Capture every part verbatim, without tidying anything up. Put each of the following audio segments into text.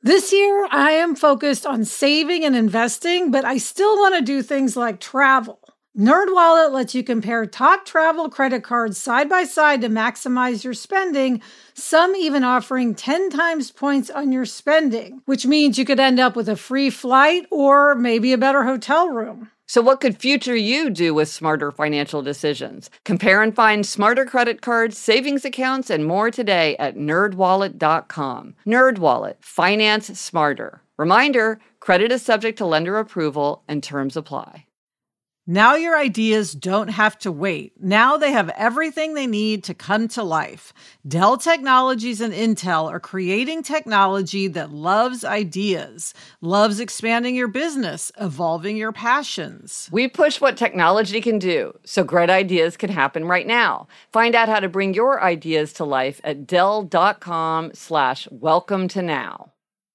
This year, I am focused on saving and investing, but I still want to do things like travel. NerdWallet lets you compare top travel credit cards side by side to maximize your spending, some even offering ten times points on your spending, which means you could end up with a free flight or maybe a better hotel room. So what could future you do with smarter financial decisions? Compare and find smarter credit cards, savings accounts, and more today at nerd wallet dot com. NerdWallet. Finance smarter. Reminder, credit is subject to lender approval and terms apply. Now your ideas don't have to wait. Now they have everything they need to come to life. Dell Technologies and Intel are creating technology that loves ideas, loves expanding your business, evolving your passions. We push what technology can do, so great ideas can happen right now. Find out how to bring your ideas to life at dell.com slash welcome to now.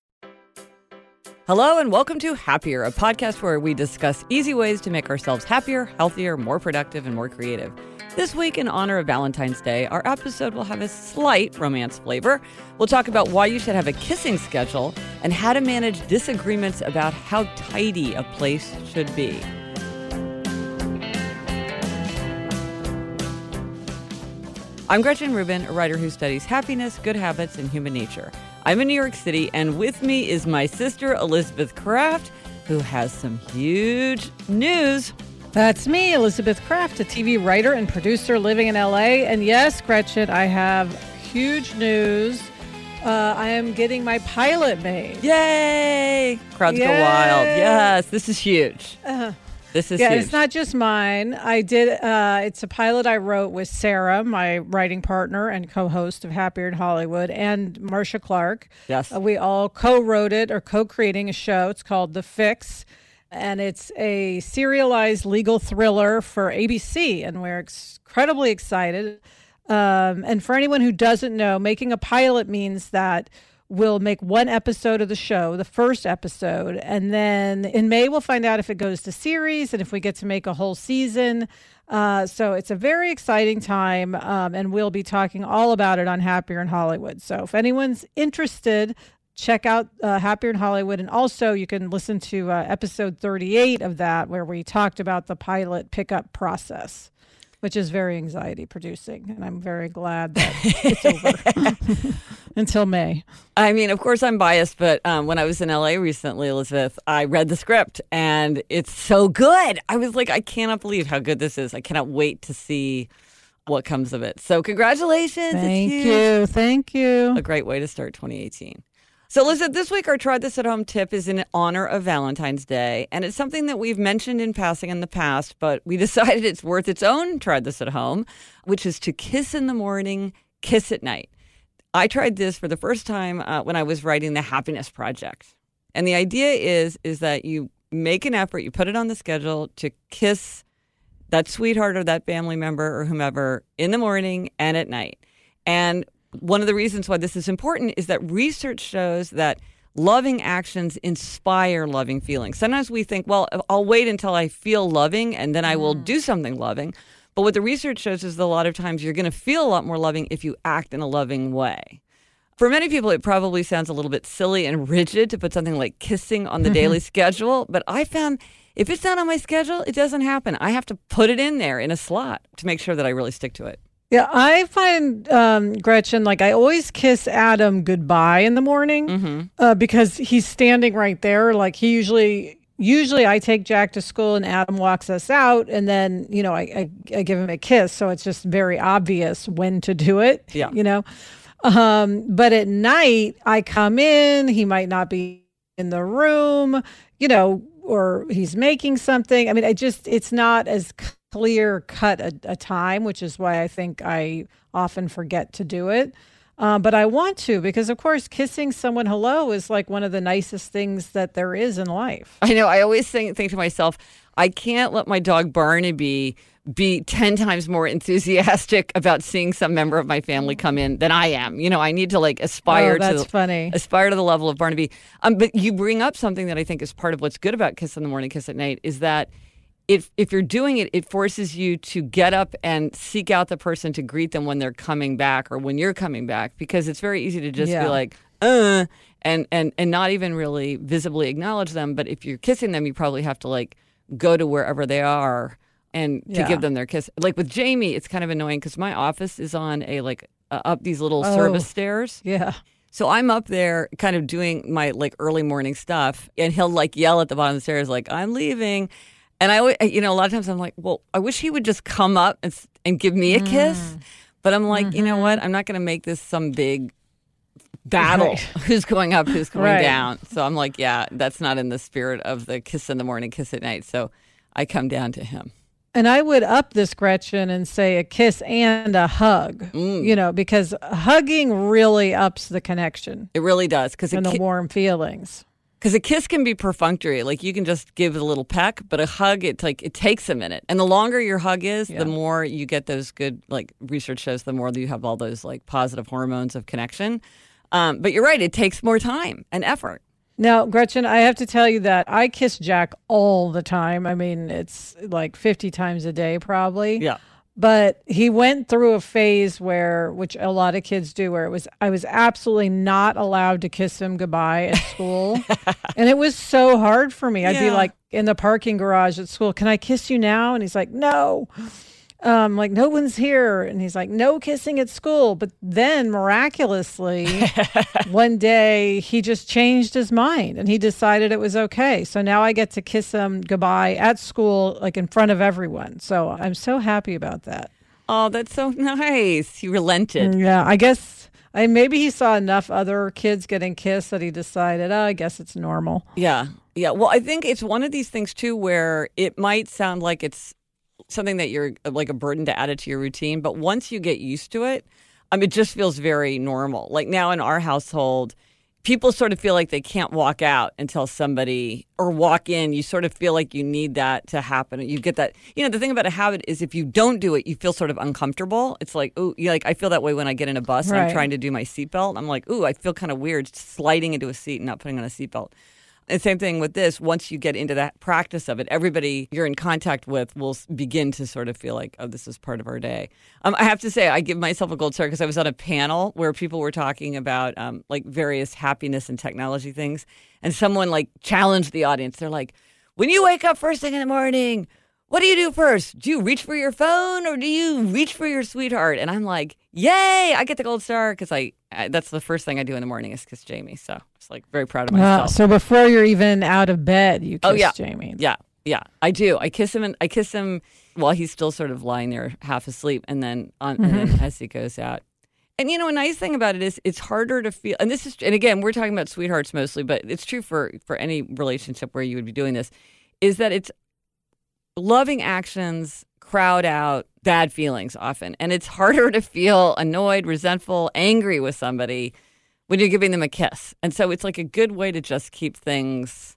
Hello and welcome to Happier, a podcast where we discuss easy ways to make ourselves happier, healthier, more productive, and more creative. This week, in honor of Valentine's Day, our episode will have a slight romance flavor. We'll talk about why you should have a kissing schedule and how to manage disagreements about how tidy a place should be. I'm Gretchen Rubin, a writer who studies happiness, good habits, and human nature. I'm in New York City, and with me is my sister, Elizabeth Craft, who has some huge news. That's me, Elizabeth Craft, a T V writer and producer living in L A. And yes, Gretchen, I have huge news. Uh, I am getting my pilot made. Yay! Crowds Yay! Go wild. Yes, this is huge. Uh, this is yeah, huge. It's not just mine. I did. Uh, it's a pilot I wrote with Sarah, my writing partner and co-host of Happier in Hollywood, and Marcia Clark. Yes. Uh, we all co-wrote it or co-creating a show. It's called The Fix. And it's a serialized legal thriller for A B C, and we're incredibly excited. Um, and for anyone who doesn't know, making a pilot means that we'll make one episode of the show, the first episode, and then in May we'll find out if it goes to series and if we get to make a whole season. Uh, so it's a very exciting time, um, and we'll be talking all about it on Happier in Hollywood. So if anyone's interested, check out uh, Happier in Hollywood. And also you can listen to uh, episode thirty-eight of that, where we talked about the pilot pickup process, which is very anxiety producing. And I'm very glad that it's over until May. I mean, of course I'm biased, but um, when I was in L A recently, Elizabeth, I read the script and it's so good. I was like, I cannot believe how good this is. I cannot wait to see what comes of it. So congratulations. Thank you. Thank you. A great way to start twenty eighteen. So, Elizabeth, this week our Try This at Home tip is in honor of Valentine's Day, and it's something that we've mentioned in passing in the past, but we decided it's worth its own Try This at Home, which is to kiss in the morning, kiss at night. I tried this for the first time uh, when I was writing The Happiness Project. And the idea is, is that you make an effort, you put it on the schedule to kiss that sweetheart or that family member or whomever in the morning and at night. And one of the reasons why this is important is that research shows that loving actions inspire loving feelings. Sometimes we think, well, I'll wait until I feel loving and then I will mm. do something loving. But what the research shows is that a lot of times you're going to feel a lot more loving if you act in a loving way. For many people, it probably sounds a little bit silly and rigid to put something like kissing on the daily schedule. But I found if it's not on my schedule, it doesn't happen. I have to put it in there in a slot to make sure that I really stick to it. Yeah, I find, um, Gretchen, like I always kiss Adam goodbye in the morning mm-hmm. uh, because he's standing right there. Like he usually, usually I take Jack to school and Adam walks us out and then, you know, I, I, I give him a kiss. So it's just very obvious when to do it, yeah. you know. Um, but at night I come in, he might not be in the room, you know, or he's making something. I mean, I just, it's not as clear cut a, a time, which is why I think I often forget to do it. Um, but I want to, because of course, kissing someone hello is like one of the nicest things that there is in life. I know. I always think, think to myself, I can't let my dog Barnaby be ten times more enthusiastic about seeing some member of my family come in than I am. You know, I need to like aspire oh, that's to funny. aspire to the level of Barnaby. Um, but you bring up something that I think is part of what's good about Kiss in the Morning, Kiss at Night is that If if you're doing it, it forces you to get up and seek out the person to greet them when they're coming back or when you're coming back, because it's very easy to just yeah. be like, uh, and, and, and not even really visibly acknowledge them. But if you're kissing them, you probably have to like go to wherever they are and to Yeah. give them their kiss. Like with Jamie, it's kind of annoying because my office is on a like uh, up these little Oh. service stairs. Yeah. So I'm up there kind of doing my like early morning stuff, and he'll like yell at the bottom of the stairs like, I'm leaving. And I, always- you know, a lot of times I'm like, well, I wish he would just come up and, s- and give me a kiss. But I'm like, you know what? I'm not going to make this some big battle. Right. Who's going up, who's going Right. down. So I'm like, yeah, that's not in the spirit of the kiss in the morning, kiss at night. So I come down to him. And I would up this, Gretchen, and say a kiss and a hug, Mm. you know, because hugging really ups the connection It really does. Because and the warm feelings. Because a kiss can be perfunctory, like you can just give a little peck, but a hug, it's like it takes a minute, and the longer your hug is, Yeah. the more you get those good. Like research shows, the more that you have all those like positive hormones of connection. Um, but you're right; it takes more time and effort. Now, Gretchen, I have to tell you that I kiss Jack all the time. I mean, it's like fifty times a day, probably. Yeah, But he went through a phase where, which a lot of kids do, where it was I was absolutely not allowed to kiss him goodbye at school. And it was so hard for me. I'd be Yeah. like in the parking garage at school, can I kiss you now? And he's like, no. Um, like, no one's here. And he's like, no kissing at school. But then miraculously, one day he just changed his mind and he decided it was okay. So now I get to kiss him goodbye at school, like in front of everyone. So I'm so happy about that. oh, that's so nice. He relented. Yeah, I guess I maybe he saw enough other kids getting kissed that he decided, oh, I guess it's normal. Yeah, yeah. Well, I think it's one of these things too, where it might sound like it's something that you're like a burden to add it to your routine, but once you get used to it, um, it just feels very normal. Like now in our household, people sort of feel like they can't walk out until somebody or walk in. You sort of feel like you need that to happen. You get that. You know, the thing about a habit is if you don't do it, you feel sort of uncomfortable. It's like, ooh, you like I feel that way when I get in a bus and I'm Right. trying to do my seatbelt. I'm like, ooh, I feel kind of weird sliding into a seat and not putting on a seatbelt. And same thing with this. Once you get into that practice of it, everybody you're in contact with will s- begin to sort of feel like, oh, this is part of our day. Um, I have to say, I give myself a gold star because I was on a panel where people were talking about um, like various happiness and technology things. And someone like challenged the audience. They're like, when you wake up first thing in the morning, what do you do first? Do you reach for your phone or do you reach for your sweetheart? And I'm like, yay, I get the gold star because I, I that's the first thing I do in the morning is kiss Jamie. So it's like very proud of myself. Wow. So before you're even out of bed, you kiss Oh, yeah. Jamie. Yeah, yeah, I do. I kiss him, and I kiss him while he's still sort of lying there, half asleep, and then on and then as he goes out. And you know, a nice thing about it is it's harder to feel. And this is, and again, we're talking about sweethearts mostly, but it's true for for any relationship where you would be doing this. Is that it's loving actions crowd out bad feelings often, and it's harder to feel annoyed, resentful, angry with somebody when you're giving them a kiss. And so it's like a good way to just keep things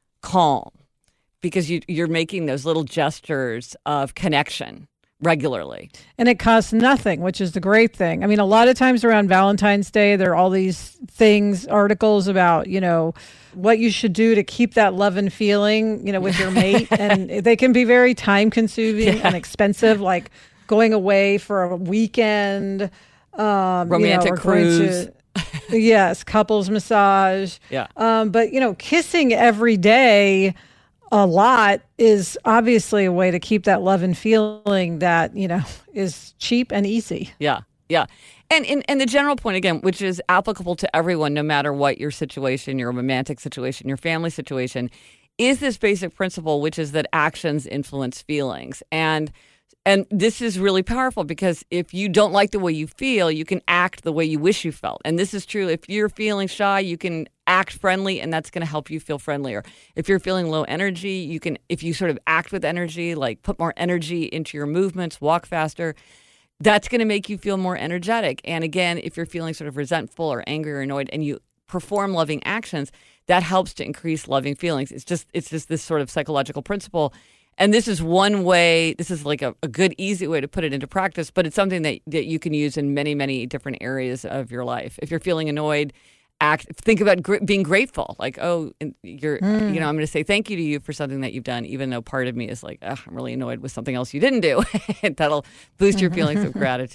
calm because you, you're making those little gestures of connection regularly. And it costs nothing, which is the great thing. I mean, a lot of times around Valentine's Day, there are all these things, articles about, you know, what you should do to keep that love and feeling, you know, with your mate. And they can be very time consuming and expensive, like going away for a weekend, um, Romantic you know, or going cruise. to, yes, couples massage. Yeah. Um, but, you know, kissing every day a lot is obviously a way to keep that love and feeling that, you know, is cheap and easy. Yeah, yeah. And, and and the general point, again, which is applicable to everyone, no matter what your situation, your romantic situation, your family situation, is this basic principle, which is that actions influence feelings. And and this is really powerful because if you don't like the way you feel, you can act the way you wish you felt. And this is true. If you're feeling shy, you can act friendly, and that's going to help you feel friendlier. If you're feeling low energy, you can, if you sort of act with energy, like put more energy into your movements, walk faster, that's going to make you feel more energetic. And again, if you're feeling sort of resentful or angry or annoyed and you perform loving actions, that helps to increase loving feelings. It's just, it's just this sort of psychological principle. And this is one way, this is like a, a good, easy way to put it into practice, but it's something that, that you can use in many, many different areas of your life. If you're feeling annoyed, act, think about gr- being grateful. Like, oh, you're, mm. you know, I'm going to say thank you to you for something that you've done, even though part of me is like, oh, I'm really annoyed with something else you didn't do. That'll boost your feelings of gratitude.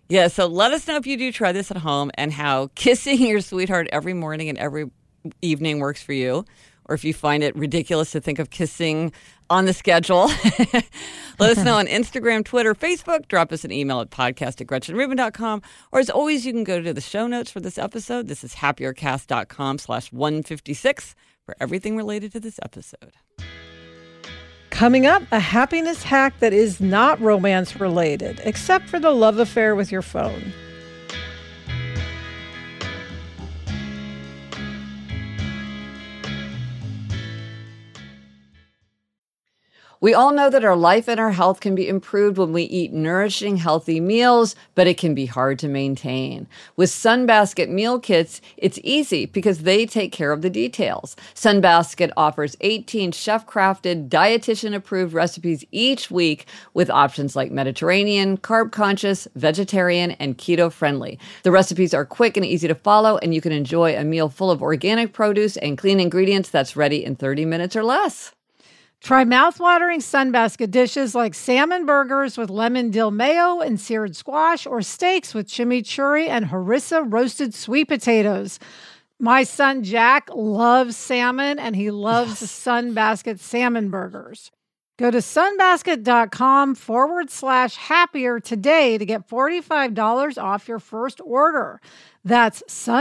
Yeah, so let us know if you do try this at home and how kissing your sweetheart every morning and every evening works for you, or if you find it ridiculous to think of kissing on the schedule. Let us know on Instagram, Twitter, Facebook. Drop us an email at podcast at gretchen rubin dot com. Or as always, you can go to the show notes for this episode. This is happiercast.com slash 156 for everything related to this episode. Coming up, a happiness hack that is not romance related, except for the love affair with your phone. We all know that our life and our health can be improved when we eat nourishing, healthy meals, but it can be hard to maintain. With Sunbasket meal kits, it's easy because they take care of the details. Sunbasket offers eighteen chef-crafted, dietitian-approved recipes each week with options like Mediterranean, carb-conscious, vegetarian, and keto-friendly. The recipes are quick and easy to follow, and you can enjoy a meal full of organic produce and clean ingredients that's ready in thirty minutes or less. Try mouthwatering Sunbasket dishes like salmon burgers with lemon dill mayo and seared squash, or steaks with chimichurri and harissa roasted sweet potatoes. My son Jack loves salmon, and he loves yes. Sunbasket salmon burgers. Go to sunbasket.com forward slash happier today to get forty-five dollars off your first order. That's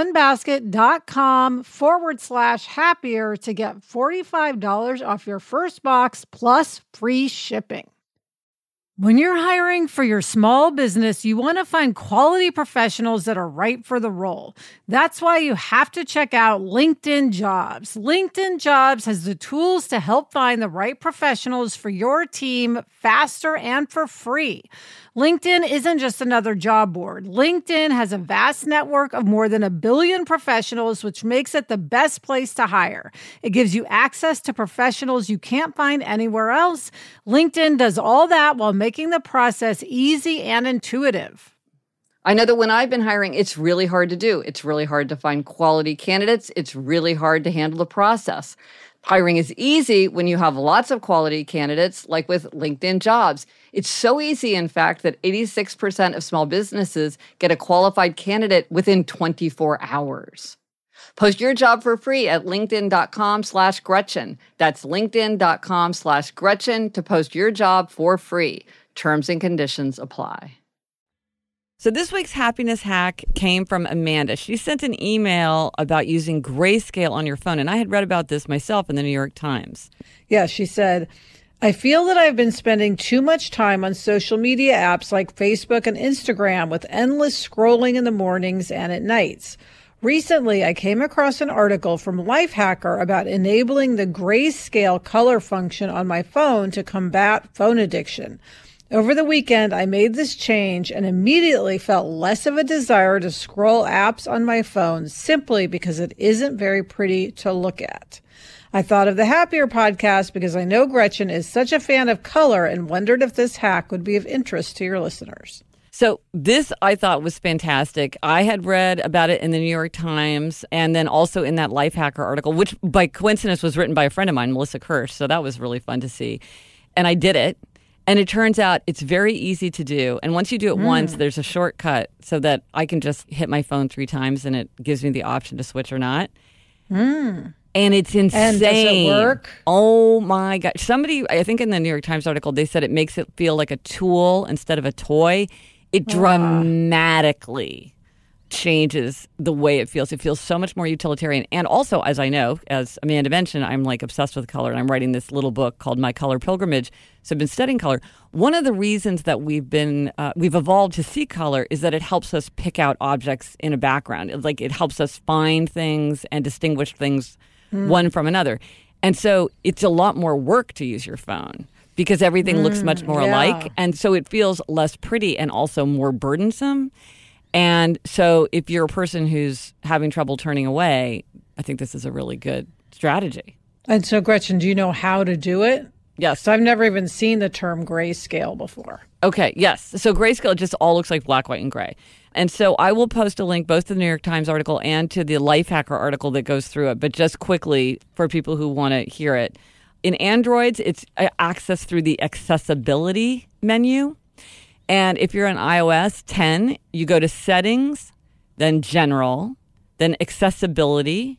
sunbasket.com forward slash happier to get forty-five dollars off your first box plus free shipping. When you're hiring for your small business, you want to find quality professionals that are right for the role. That's why you have to check out LinkedIn Jobs. LinkedIn Jobs has the tools to help find the right professionals for your team faster and for free. LinkedIn isn't just another job board. LinkedIn has a vast network of more than a billion professionals, which makes it the best place to hire. It gives you access to professionals you can't find anywhere else. LinkedIn does all that while making the process easy and intuitive. I know that when I've been hiring, it's really hard to do. It's really hard to find quality candidates. It's really hard to handle the process. Hiring is easy when you have lots of quality candidates, like with LinkedIn Jobs. It's so easy, in fact, that eighty-six percent of small businesses get a qualified candidate within twenty-four hours. Post your job for free at linkedin.com slash Gretchen. That's linkedin.com slash Gretchen to post your job for free. Terms and conditions apply. So this week's happiness hack came from Amanda. She sent an email about using grayscale on your phone, and I had read about this myself in the New York Times. Yeah, she said, I feel that I've been spending too much time on social media apps like Facebook and Instagram with endless scrolling in the mornings and at nights. Recently, I came across an article from Lifehacker about enabling the grayscale color function on my phone to combat phone addiction. Over the weekend, I made this change and immediately felt less of a desire to scroll apps on my phone simply because it isn't very pretty to look at. I thought of the Happier podcast because I know Gretchen is such a fan of color and wondered if this hack would be of interest to your listeners. So this I thought was fantastic. I had read about it in the New York Times and then also in that Lifehacker article, which by coincidence was written by a friend of mine, Melissa Kirsch. So that was really fun to see. And I did it. And it turns out it's very easy to do. And once you do it mm. once, there's a shortcut so that I can just hit my phone three times and it gives me the option to switch or not. Mm. And it's insane. And does it work? Oh, my God. Somebody, I think in the New York Times article, they said it makes it feel like a tool instead of a toy. It dramatically changes the way it feels. It feels so much more utilitarian. And also, as I know, as Amanda mentioned, I'm like obsessed with color, and I'm writing this little book called My Color Pilgrimage. So I've been studying color. One of the reasons that we've been uh, we've evolved to see color is that it helps us pick out objects in a background. It's like it helps us find things and distinguish things mm. one from another. And so it's a lot more work to use your phone because everything mm, looks much more yeah. alike. And so it feels less pretty and also more burdensome. And so if you're a person who's having trouble turning away, I think this is a really good strategy. And so, Gretchen, do you know how to do it? Yes. So I've never even seen the term grayscale before. Okay, yes. So grayscale just all looks like black, white, and gray. And so I will post a link both to the New York Times article and to the Lifehacker article that goes through it. But just quickly, for people who want to hear it, in Androids, it's accessed through the accessibility menu. And if you're on iOS ten, you go to Settings, then General, then Accessibility,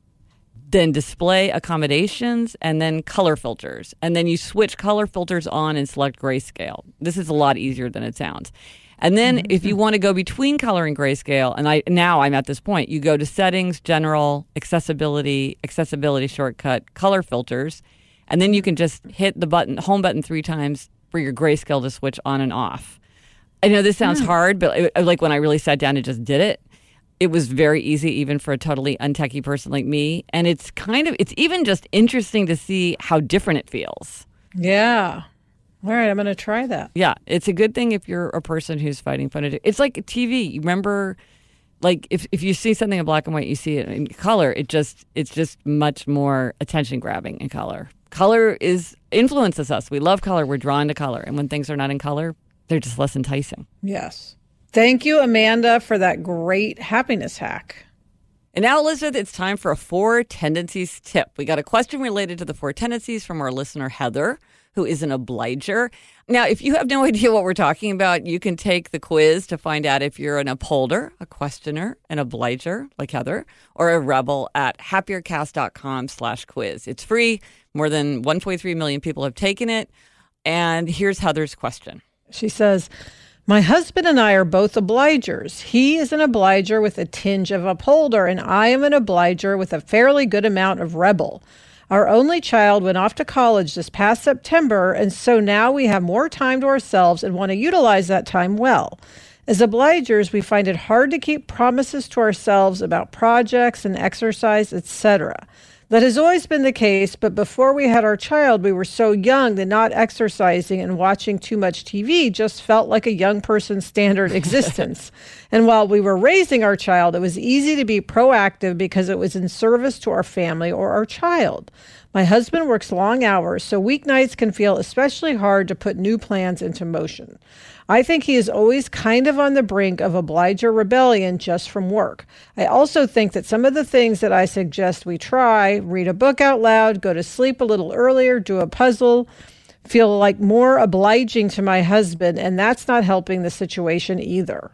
then Display Accommodations, and then Color Filters. And then you switch color filters on and select grayscale. This is a lot easier than it sounds. And then mm-hmm. if you want to go between color and grayscale, and I now I'm at this point, you go to Settings, General, Accessibility, Accessibility Shortcut, Color Filters, and then you can just hit the button, home button three times for your grayscale to switch on and off. I know this sounds mm. hard, but it, like when I really sat down and just did it, it was very easy even for a totally untechy person like me. And it's kind of, it's even just interesting to see how different it feels. Yeah. All right, I'm going to try that. Yeah, it's a good thing if you're a person who's fighting fun. It's like T V. You remember, like if, if you see something in black and white, you see it in color. It just it's just much more attention grabbing in color. Color is influences us. We love color. We're drawn to color, and when things are not in color, they're just less enticing. Yes. Thank you, Amanda, for that great happiness hack. And now, Elizabeth, it's time for a Four Tendencies tip. We got a question related to the four tendencies from our listener, Heather, who is an obliger. Now, if you have no idea what we're talking about, you can take the quiz to find out if you're an upholder, a questioner, an obliger, like Heather, or a rebel at happiercast.com slash quiz. It's free. More than one point three million people have taken it. And here's Heather's question. She says, my husband and I are both obligers. He is an obliger with a tinge of upholder, and I am an obliger with a fairly good amount of rebel. Our only child went off to college this past September, and so now we have more time to ourselves and want to utilize that time well. As obligers, we find it hard to keep promises to ourselves about projects and exercise, et cetera. That has always been the case, but before we had our child, we were so young that not exercising and watching too much T V just felt like a young person's standard existence. And while we were raising our child, it was easy to be proactive because it was in service to our family or our child. My husband works long hours, so weeknights can feel especially hard to put new plans into motion. I think he is always kind of on the brink of obliger rebellion just from work. I also think that some of the things that I suggest we try, read a book out loud, go to sleep a little earlier, do a puzzle, feel like more obliging to my husband, and that's not helping the situation either.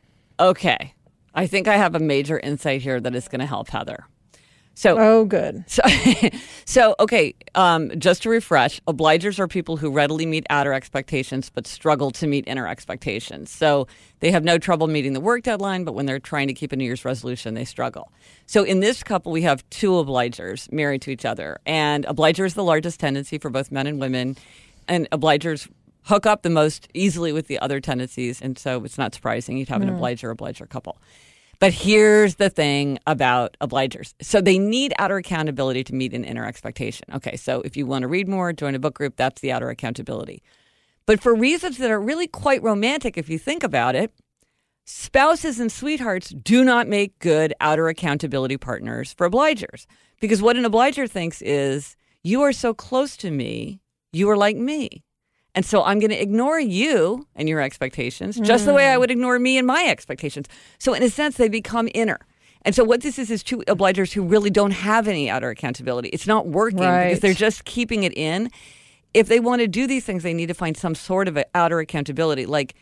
Okay. I think I have a major insight here that is going to help Heather. So, oh, good. So, so okay, um, just to refresh, obligers are people who readily meet outer expectations but struggle to meet inner expectations. So they have no trouble meeting the work deadline, but when they're trying to keep a New Year's resolution, they struggle. So in this couple, we have two obligers married to each other. And obliger is the largest tendency for both men and women. And obligers hook up the most easily with the other tendencies. And so it's not surprising you'd have an mm. obliger-obliger couple. But here's the thing about obligers. So they need outer accountability to meet an inner expectation. Okay, so if you want to read more, join a book group, that's the outer accountability. But for reasons that are really quite romantic, if you think about it, spouses and sweethearts do not make good outer accountability partners for obligers. Because what an obliger thinks is, you are so close to me, you are like me. And so I'm going to ignore you and your expectations just mm. the way I would ignore me and my expectations. So in a sense, they become inner. And so what this is is two obligers who really don't have any outer accountability. It's not working right. because they're just keeping it in. If they want to do these things, they need to find some sort of outer accountability. Like,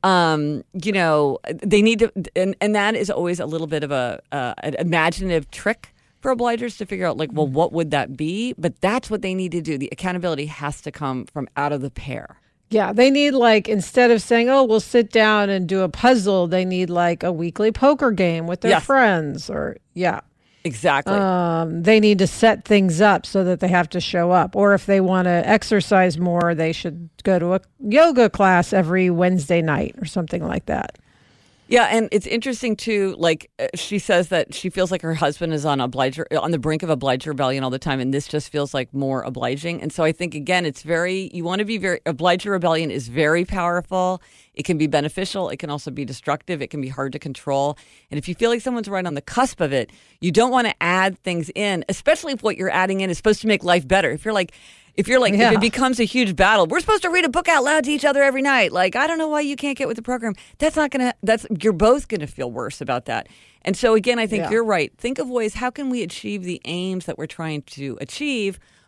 um, you know, they need to, and, and that is always a little bit of a uh, an imaginative trick for obligers to figure out, like, well, what would that be? But that's what they need to do. The accountability has to come from out of the pair. Yeah, they need, like, instead of saying, oh, we'll sit down and do a puzzle, they need, like, a weekly poker game with their yes. friends or, yeah. Exactly. Um, they need to set things up so that they have to show up. Or if they want to exercise more, they should go to a yoga class every Wednesday night or something like that. Yeah, and it's interesting too. Like uh, she says that she feels like her husband is on obliger on the brink of obliger rebellion all the time, and this just feels like more obliging. And so I think again, it's very you want to be very obliger rebellion is very powerful. It can be beneficial. It can also be destructive. It can be hard to control. And if you feel like someone's right on the cusp of it, you don't want to add things in, especially if what you're adding in is supposed to make life better. If you're like. If you're like, yeah. if it becomes a huge battle, we're supposed to read a book out loud to each other every night. Like, I don't know why you can't get with the program. That's not going to, that's, you're both going to feel worse about that. And so again, I think yeah. you're right. Think of ways, how can we achieve the aims that we're trying to achieve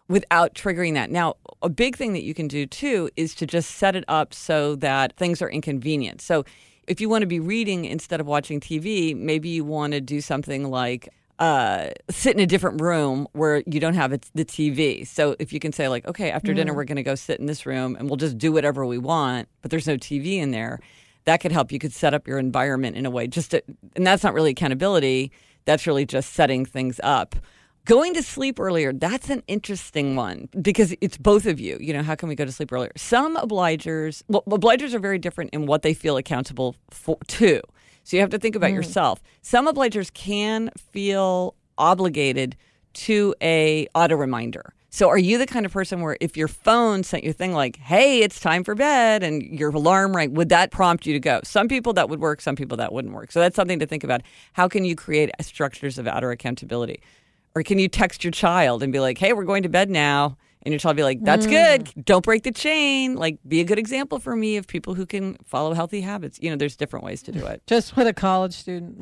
without triggering that. Now, a big thing that you can do too is to just set it up so that things are inconvenient. So if you want to be reading instead of watching T V, maybe you want to do something like uh, sit in a different room where you don't have the T V. So if you can say like, okay, after mm. dinner, we're going to go sit in this room and we'll just do whatever we want, but there's no T V in there. That could help. You could set up your environment in a way just to, and that's not really accountability. That's really just setting things up. Going to sleep earlier, that's an interesting one because it's both of you. You know, how can we go to sleep earlier? Some obligers, well, obligers are very different in what they feel accountable for to. So you have to think about mm. yourself. Some obligers can feel obligated to a auto reminder. So are you the kind of person where if your phone sent you a thing like, hey, it's time for bed, and your alarm rang, would that prompt you to go? Some people that would work, some people that wouldn't work. So that's something to think about. How can you create structures of outer accountability? Or can you text your child and be like, hey, we're going to bed now? And your child will be like, that's mm. good. Don't break the chain. Like, be a good example for me of people who can follow healthy habits. You know, there's different ways to do it. Just what a college student.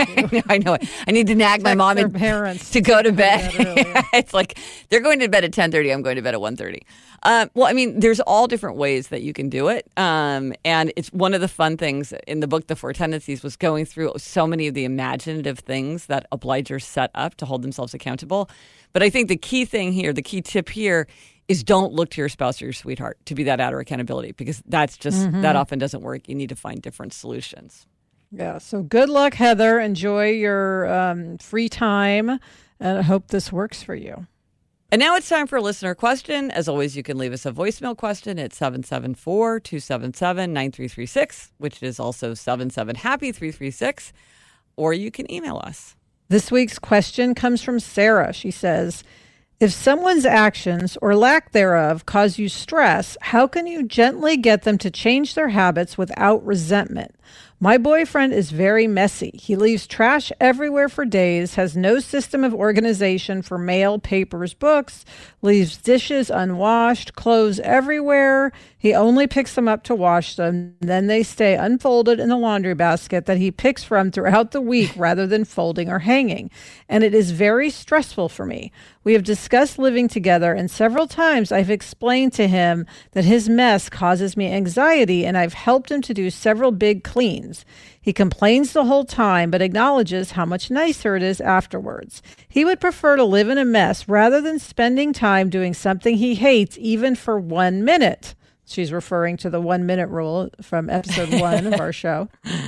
I know it. I need to nag Text my mom and parents to go to bed. It's like, they're going to bed at ten thirty. I'm going to bed at one thirty. Um, well, I mean, there's all different ways that you can do it. Um, and it's one of the fun things in the book, The Four Tendencies, was going through so many of the imaginative things that obligers set up to hold themselves accountable. But I think the key thing here, the key tip here is don't look to your spouse or your sweetheart to be that outer accountability, because that's just, mm-hmm. that often doesn't work. You need to find different solutions. Yeah. So good luck, Heather. Enjoy your um, free time. And I hope this works for you. And now it's time for a listener question. As always, you can leave us a voicemail question at seven seven four, two seven seven, nine three three six, which is also seven seven happy three three six, or you can email us. This week's question comes from Sarah. She says, if someone's actions or lack thereof cause you stress, how can you gently get them to change their habits without resentment? My boyfriend is very messy. He leaves trash everywhere for days, has no system of organization for mail, papers, books, leaves dishes unwashed, clothes everywhere. He only picks them up to wash them. Then they stay unfolded in the laundry basket that he picks from throughout the week rather than folding or hanging. And it is very stressful for me. We have discussed living together, and several times I've explained to him that his mess causes me anxiety, and I've helped him to do several big cleans. He complains the whole time, but acknowledges how much nicer it is afterwards. He would prefer to live in a mess rather than spending time doing something he hates, even for one minute. She's referring to the one minute rule from episode one of our show.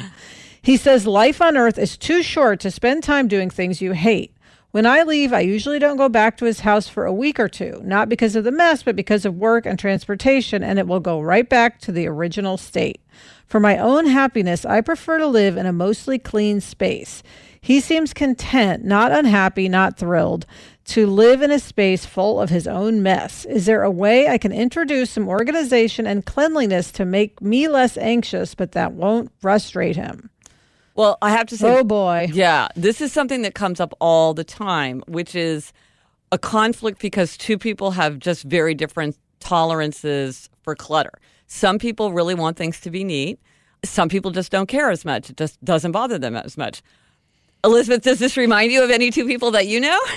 He says life on earth is too short to spend time doing things you hate. When I leave, I usually don't go back to his house for a week or two, not because of the mess, but because of work and transportation, and it will go right back to the original state. For my own happiness, I prefer to live in a mostly clean space. He seems content, not unhappy, not thrilled, to live in a space full of his own mess. Is there a way I can introduce some organization and cleanliness to make me less anxious, but that won't frustrate him? Well, I have to say, oh boy. Yeah, this is something that comes up all the time, which is a conflict because two people have just very different tolerances for clutter. Some people really want things to be neat. Some people just don't care as much. It just doesn't bother them as much. Elizabeth, does this remind you of any two people that you know?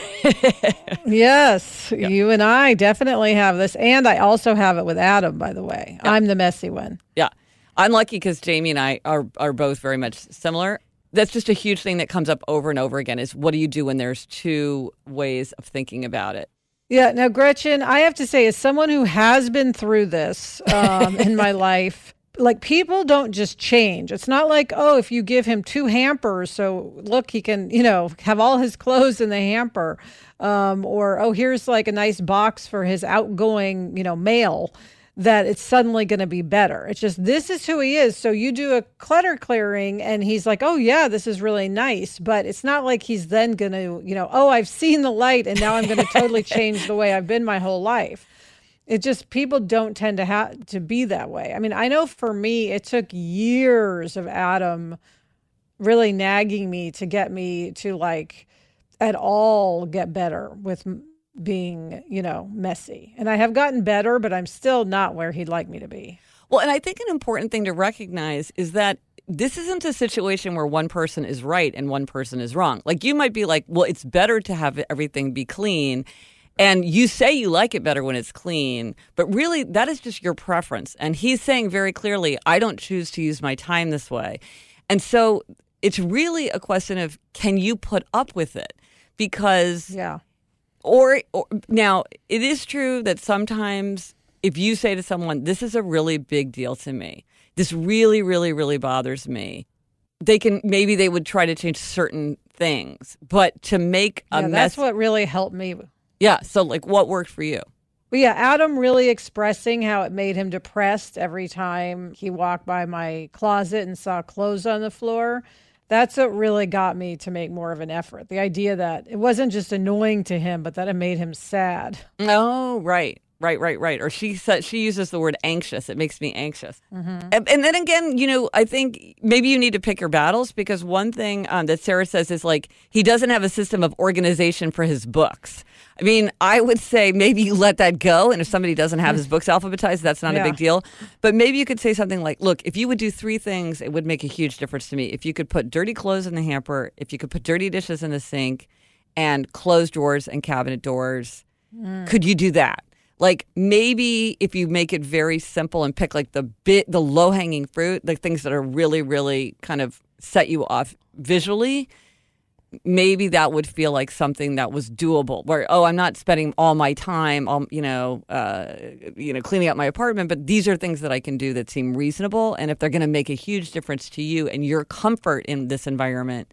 Yes, yeah. You and I definitely have this. And I also have it with Adam, by the way. Yeah. I'm the messy one. Yeah. I'm lucky because Jamie and I are, are both very much similar. That's just a huge thing that comes up over and over again is what do you do when there's two ways of thinking about it? Yeah. Now, Gretchen, I have to say, as someone who has been through this um, in my life, like people don't just change. It's not like, oh, if you give him two hampers, so look, he can, you know, have all his clothes in the hamper. Um, or, oh, here's like a nice box for his outgoing, you know, mail, that it's suddenly going to be better. It's just, this is who he is. So you do a clutter clearing and he's like, oh yeah, this is really nice. But it's not like he's then going to, you know, oh, I've seen the light and now I'm going to totally change the way I've been my whole life. It just, people don't tend to have to be that way. I mean, I know for me, it took years of Adam really nagging me to get me to like at all get better with being, you know, messy. And I have gotten better, but I'm still not where he'd like me to be. Well, and I think an important thing to recognize is that this isn't a situation where one person is right and one person is wrong. Like you might be like, well, it's better to have everything be clean. And you say you like it better when it's clean, but really that is just your preference. And he's saying very clearly, I don't choose to use my time this way. And so it's really a question of, can you put up with it? Because, yeah. or, or now it is true that sometimes if you say to someone, this is a really big deal to me, this really, really, really bothers me, they can, maybe they would try to change certain things, but to make a yeah, mess. That's what really helped me. Yeah. So like what worked for you? Well, yeah, Adam really expressing how it made him depressed every time he walked by my closet and saw clothes on the floor. That's what really got me to make more of an effort. The idea that it wasn't just annoying to him, but that it made him sad. Oh, right. Right, right, right. Or she said she uses the word anxious. It makes me anxious. Mm-hmm. And, and then again, you know, I think maybe you need to pick your battles, because one thing um, that Sarah says is like he doesn't have a system of organization for his books. I mean, I would say maybe you let that go. And if somebody doesn't have his books alphabetized, that's not Yeah. a big deal. But maybe you could say something like, look, if you would do three things, it would make a huge difference to me. If you could put dirty clothes in the hamper, if you could put dirty dishes in the sink, and closed drawers and cabinet doors, mm. could you do that? Like maybe if you make it very simple and pick like the bit, the low hanging fruit, the things that are really, really kind of set you off visually, maybe that would feel like something that was doable. Where, oh, I'm not spending all my time, um, you know, uh, you know, cleaning up my apartment, but these are things that I can do that seem reasonable. And if they're going to make a huge difference to you and your comfort in this environment,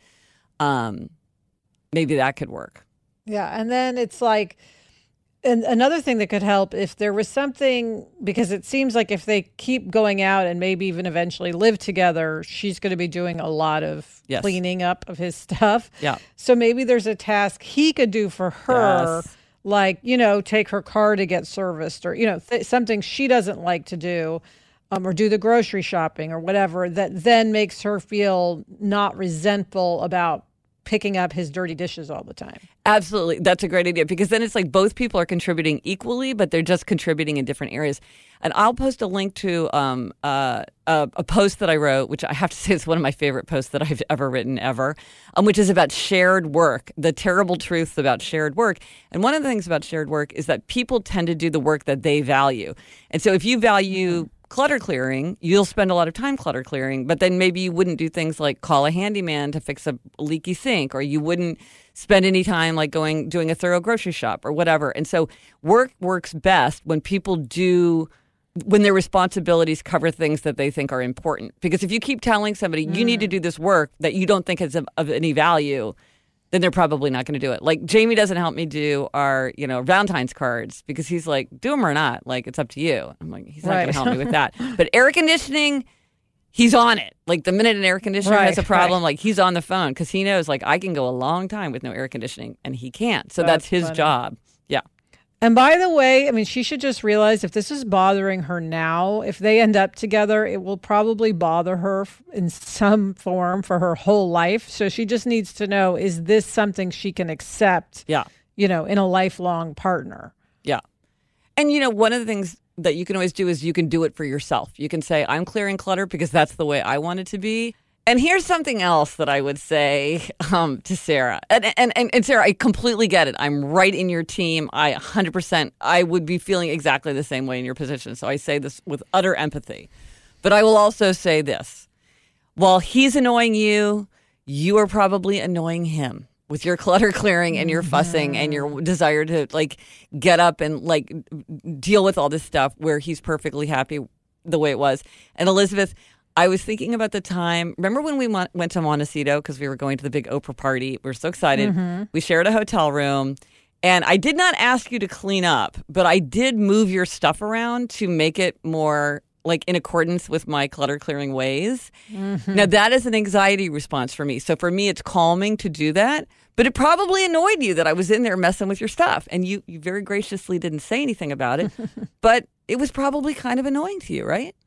um, maybe that could work. Yeah, and then it's like. And another thing that could help if there was something, because it seems like if they keep going out and maybe even eventually live together, she's going to be doing a lot of yes. cleaning up of his stuff. Yeah. So maybe there's a task he could do for her, yes. like, you know, take her car to get serviced or, you know, th- something she doesn't like to do, um, or do the grocery shopping or whatever, that then makes her feel not resentful about picking up his dirty dishes all the time. Absolutely. That's a great idea, because then it's like both people are contributing equally, but they're just contributing in different areas. And I'll post a link to um, uh, a, a post that I wrote, which I have to say is one of my favorite posts that I've ever written ever, um, which is about shared work, the terrible truths about shared work. And one of the things about shared work is that people tend to do the work that they value. And so if you value clutter clearing, you'll spend a lot of time clutter clearing, but then maybe you wouldn't do things like call a handyman to fix a leaky sink, or you wouldn't spend any time like going doing a thorough grocery shop or whatever. And so work works best when people do, when their responsibilities cover things that they think are important. Because if you keep telling somebody, mm. you need to do this work that you don't think is of, of any value, then they're probably not going to do it. Like Jamie doesn't help me do our, you know, Valentine's cards because he's like, do them or not. Like, it's up to you. I'm like, he's not right. going to help me with that. But air conditioning, he's on it. Like the minute an air conditioner right, has a problem, right. like he's on the phone because he knows like I can go a long time with no air conditioning and he can't. So that's, that's his funny. job. Yeah. And by the way, I mean, she should just realize if this is bothering her now, if they end up together, it will probably bother her in some form for her whole life. So she just needs to know, is this something she can accept, yeah. you know, in a lifelong partner? Yeah. And, you know, one of the things that you can always do is you can do it for yourself. You can say, I'm clearing clutter because that's the way I want it to be. And here's something else that I would say um, to Sarah. And, and, and, and Sarah, I completely get it. I'm right in your team. I one hundred percent, I would be feeling exactly the same way in your position. So I say this with utter empathy. But I will also say this. While he's annoying you, you are probably annoying him with your clutter clearing and your fussing mm-hmm. and your desire to like get up and like deal with all this stuff where he's perfectly happy the way it was. And Elizabeth, I was thinking about the time. Remember when we went to Montecito because we were going to the big Oprah party? We were so excited. Mm-hmm. We shared a hotel room. And I did not ask you to clean up, but I did move your stuff around to make it more like in accordance with my clutter clearing ways. Mm-hmm. Now, that is an anxiety response for me. So for me, it's calming to do that. But it probably annoyed you that I was in there messing with your stuff. And you, you very graciously didn't say anything about it. But it was probably kind of annoying to you, right?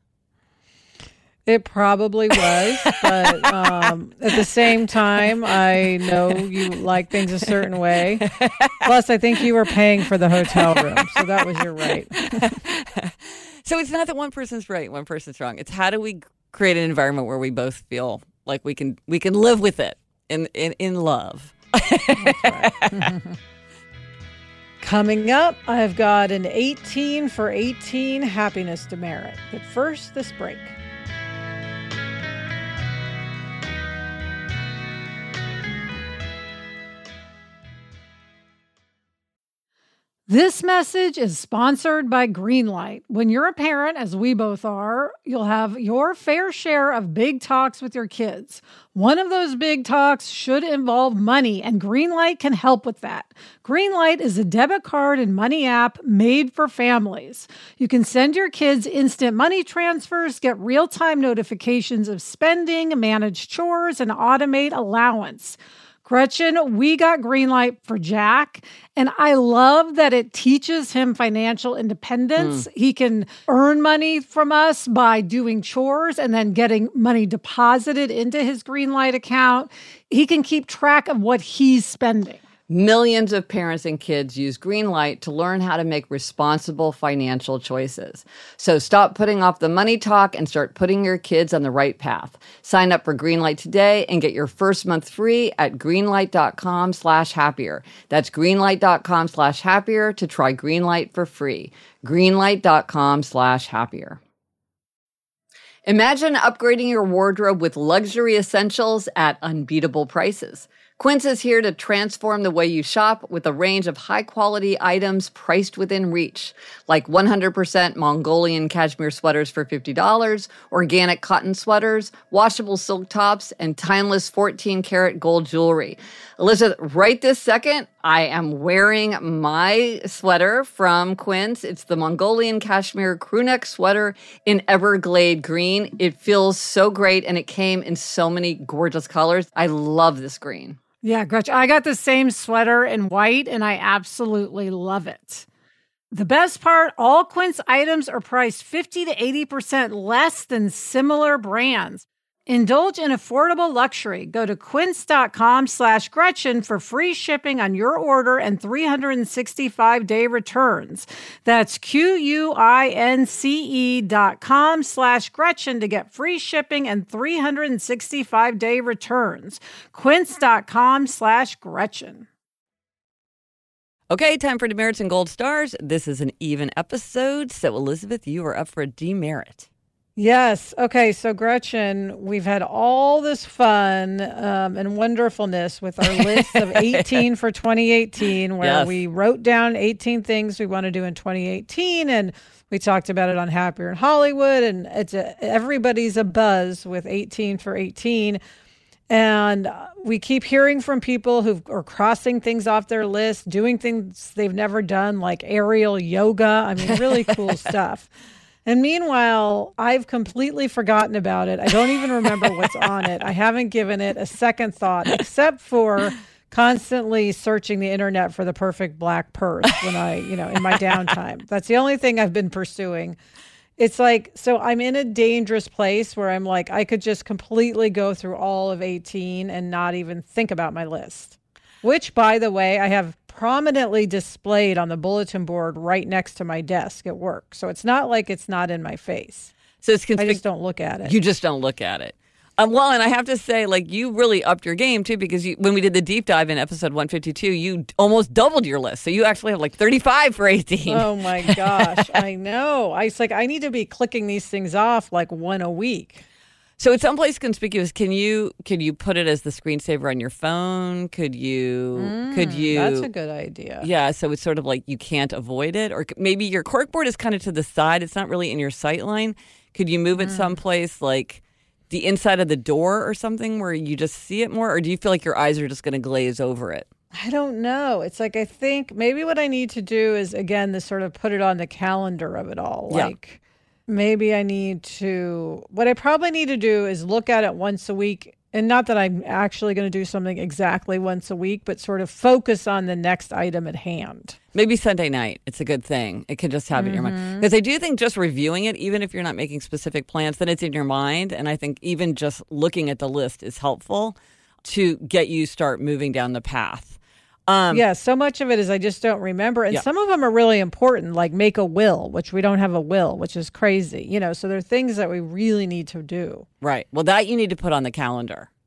It probably was, but um, at the same time, I know you like things a certain way. Plus, I think you were paying for the hotel room, so that was your right. So it's not that one person's right, one person's wrong. It's how do we create an environment where we both feel like we can we can live with it in in, in love. That's right. Coming up, I've got an eighteen for eighteen happiness demerit. But first, this break. This message is sponsored by Greenlight. When you're a parent, as we both are, you'll have your fair share of big talks with your kids. One of those big talks should involve money, and Greenlight can help with that. Greenlight is a debit card and money app made for families. You can send your kids instant money transfers, get real-time notifications of spending, manage chores, and automate allowance. Gretchen, we got Greenlight for Jack, and I love that it teaches him financial independence. Mm. He can earn money from us by doing chores and then getting money deposited into his Greenlight account. He can keep track of what he's spending. Millions of parents and kids use Greenlight to learn how to make responsible financial choices. So stop putting off the money talk and start putting your kids on the right path. Sign up for Greenlight today and get your first month free at greenlight.com slash happier. That's greenlight.com slash happier to try Greenlight for free. Greenlight.com slash happier. Imagine upgrading your wardrobe with luxury essentials at unbeatable prices. Quince is here to transform the way you shop with a range of high-quality items priced within reach, like one hundred percent Mongolian cashmere sweaters for fifty dollars, organic cotton sweaters, washable silk tops, and timeless fourteen karat gold jewelry. Elizabeth, right this second, I am wearing my sweater from Quince. It's the Mongolian cashmere crewneck sweater in Everglade green. It feels so great, and it came in so many gorgeous colors. I love this green. Yeah, Gretchen, I got the same sweater in white, and I absolutely love it. The best part, all Quince items are priced fifty to eighty percent less than similar brands. Indulge in affordable luxury. Go to quince.com slash Gretchen for free shipping on your order and three hundred sixty-five day returns. That's Q-U-I-N-C-E dot com slash Gretchen to get free shipping and three hundred sixty-five day returns. Quince.com slash Gretchen. Okay, time for demerits and gold stars. This is an even episode. So, Elizabeth, you are up for a demerit. Yes. Okay. So, Gretchen, we've had all this fun um, and wonderfulness with our list of eighteen for twenty eighteen, where yes. we wrote down eighteen things we want to do in twenty eighteen. And we talked about it on Happier in Hollywood. And it's a, everybody's a buzz with eighteen for eighteen. And we keep hearing from people who are crossing things off their list, doing things they've never done, like aerial yoga. I mean, really cool stuff. And meanwhile, I've completely forgotten about it. I don't even remember what's on it. I haven't given it a second thought, except for constantly searching the internet for the perfect black purse when I, you know, in my downtime. That's the only thing I've been pursuing. It's like, so I'm in a dangerous place where I'm like, I could just completely go through all of eighteen and not even think about my list. Which, by the way, I have prominently displayed on the bulletin board right next to my desk at work. So it's not like it's not in my face. So it's conspic- I just don't look at it. You just don't look at it. Um, well, and I have to say, like, you really upped your game, too, because you, when we did the deep dive in episode one fifty-two, you almost doubled your list. So you actually have like thirty-five for eighteen. Oh, my gosh. I know. I, it's like I need to be clicking these things off like one a week. So it's someplace conspicuous. Can you can you put it as the screensaver on your phone? Could you Mm, could you That's a good idea. Yeah, so it's sort of like you can't avoid it, or maybe your corkboard is kind of to the side. It's not really in your sight line. Could you move it Mm. someplace like the inside of the door or something where you just see it more, or do you feel like your eyes are just going to glaze over it? I don't know. It's like I think maybe what I need to do is again to sort of put it on the calendar of it all. Yeah. Like maybe I need to, what I probably need to do is look at it once a week. And not that I'm actually going to do something exactly once a week, but sort of focus on the next item at hand. Maybe Sunday night. It's a good thing. It can just have mm-hmm. it in your mind. Because I do think just reviewing it, even if you're not making specific plans, then it's in your mind. And I think even just looking at the list is helpful to get you start moving down the path. Um, yeah, so much of it is I just don't remember. And yeah. some of them are really important, like make a will, which we don't have a will, which is crazy. You know, so there are things that we really need to do. Right. Well, that you need to put on the calendar.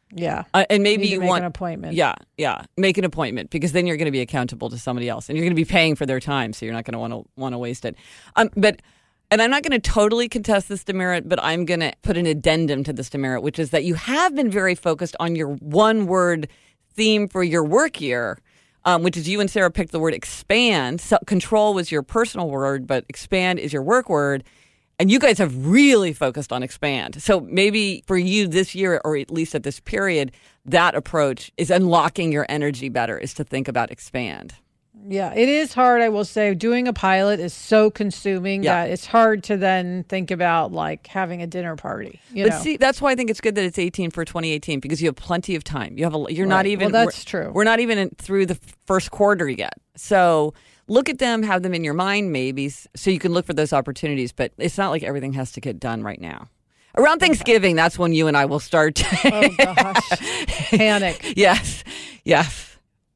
Yeah. Uh, and maybe Need to you make want an appointment. Yeah, yeah. Make an appointment because then you're going to be accountable to somebody else and you're going to be paying for their time. So you're not going to want to want to waste it. Um, but And I'm not going to totally contest this demerit, but I'm going to put an addendum to this demerit, which is that you have been very focused on your one-word theme for your work year, um, which is you and Sarah picked the word expand. So control was your personal word, but expand is your work word. And you guys have really focused on expand. So maybe for you this year, or at least at this period, that approach is unlocking your energy better, is to think about expand. Yeah, it is hard, I will say. Doing a pilot is so consuming Yeah. that it's hard to then think about like having a dinner party. You But know? see, that's why I think it's good that it's eighteen for twenty eighteen because you have plenty of time. You have a, you're not Right. even. Well, that's we're, true. We're not even in, through the first quarter yet. So look at them, have them in your mind, maybe, so you can look for those opportunities. But it's not like everything has to get done right now. Around Thanksgiving, that's when you and I will start. Oh gosh, panic. Yes, yes.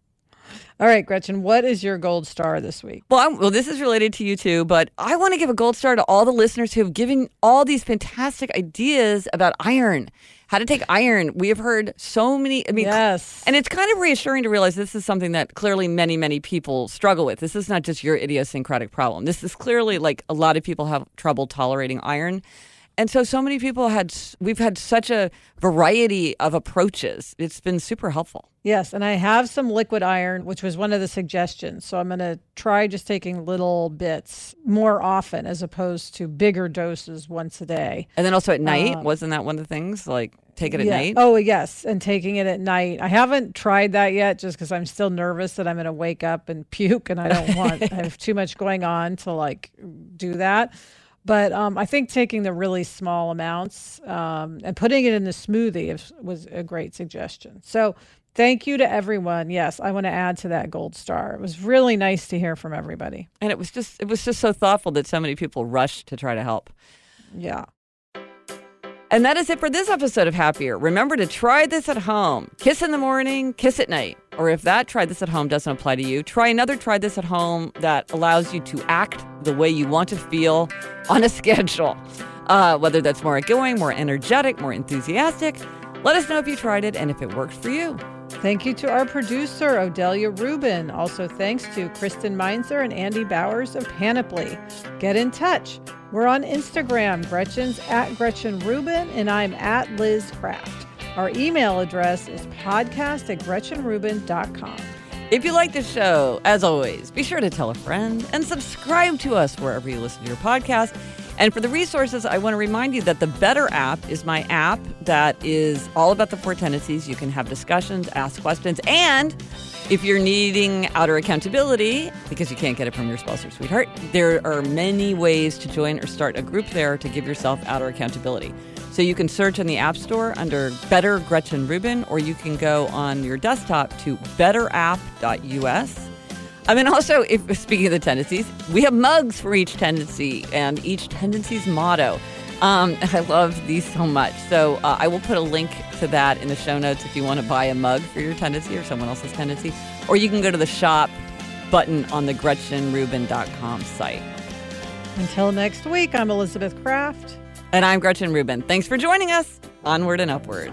All right, Gretchen, what is your gold star this week? Well, I'm, well, this is related to you too, but I want to give a gold star to all the listeners who have given all these fantastic ideas about iron, how to take iron. We have heard so many. I mean, Yes. and it's kind of reassuring to realize this is something that clearly many, many people struggle with. This is not just your idiosyncratic problem. This is clearly like a lot of people have trouble tolerating iron. And so, so many people had, we've had such a variety of approaches. It's been super helpful. Yes, and I have some liquid iron, which was one of the suggestions. So I'm going to try just taking little bits more often as opposed to bigger doses once a day. And then also at night, Uh, wasn't that one of the things? Like take it at yeah. night? Oh, yes, and taking it at night. I haven't tried that yet just because I'm still nervous that I'm going to wake up and puke, and I don't want, I have too much going on to like do that. But um, I think taking the really small amounts um, and putting it in the smoothie is, was a great suggestion. So thank you to everyone. Yes, I want to add to that gold star. It was really nice to hear from everybody. And it was just it was just so thoughtful that so many people rushed to try to help. Yeah. And that is it for this episode of Happier. Remember to try this at home. Kiss in the morning, kiss at night. Or if that try this at home doesn't apply to you, try another try this at home that allows you to act the way you want to feel on a schedule. Uh, whether that's more outgoing, more energetic, more enthusiastic. Let us know if you tried it and if it worked for you. Thank you to our producer, Odelia Rubin. Also thanks to Kristen Meinzer and Andy Bowers of Panoply. Get in touch. We're on Instagram. Gretchen's at Gretchen Rubin, and I'm at Liz Craft. Our email address is podcast at gretchen rubin dot com. If you like this show, as always, be sure to tell a friend and subscribe to us wherever you listen to your podcast. And for the resources, I want to remind you that the Better app is my app that is all about the four tendencies. You can have discussions, ask questions, and if you're needing outer accountability, because you can't get it from your spouse or sweetheart, there are many ways to join or start a group there to give yourself outer accountability. So you can search in the App Store under Better Gretchen Rubin, or you can go on your desktop to better app dot u s. I mean, also, if speaking of the tendencies, we have mugs for each tendency and each tendency's motto. Um, I love these so much. So uh, I will put a link to that in the show notes if you want to buy a mug for your tendency or someone else's tendency. Or you can go to the shop button on the gretchen rubin dot com site. Until next week, I'm Elizabeth Craft. And I'm Gretchen Rubin. Thanks for joining us. Onward and upward.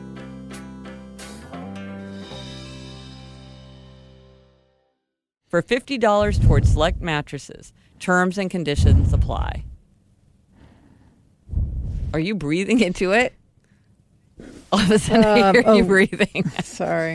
For fifty dollars towards select mattresses, terms and conditions apply. Are you breathing into it? All of a sudden, I Um, hear oh. you breathing. Sorry.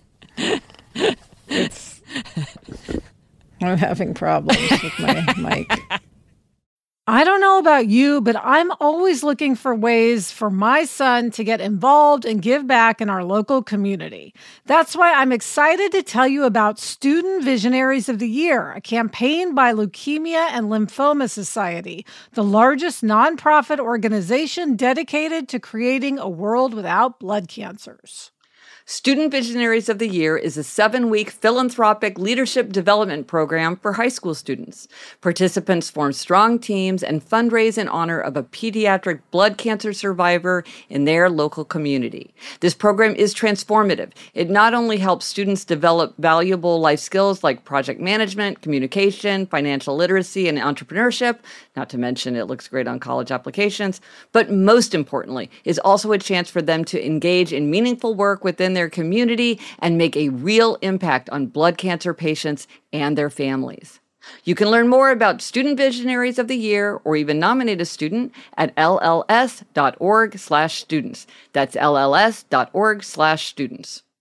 It's, I'm having problems with my mic. I don't know about you, but I'm always looking for ways for my son to get involved and give back in our local community. That's why I'm excited to tell you about Student Visionaries of the Year, a campaign by Leukemia and Lymphoma Society, the largest nonprofit organization dedicated to creating a world without blood cancers. Student Visionaries of the Year is a seven-week philanthropic leadership development program for high school students. Participants form strong teams and fundraise in honor of a pediatric blood cancer survivor in their local community. This program is transformative. It not only helps students develop valuable life skills like project management, communication, financial literacy, and entrepreneurship, not to mention it looks great on college applications, but most importantly, is also a chance for them to engage in meaningful work within their community and make a real impact on blood cancer patients and their families. You can learn more about Student Visionaries of the Year or even nominate a student at L L S dot org slash students. That's L L S dot org slash students.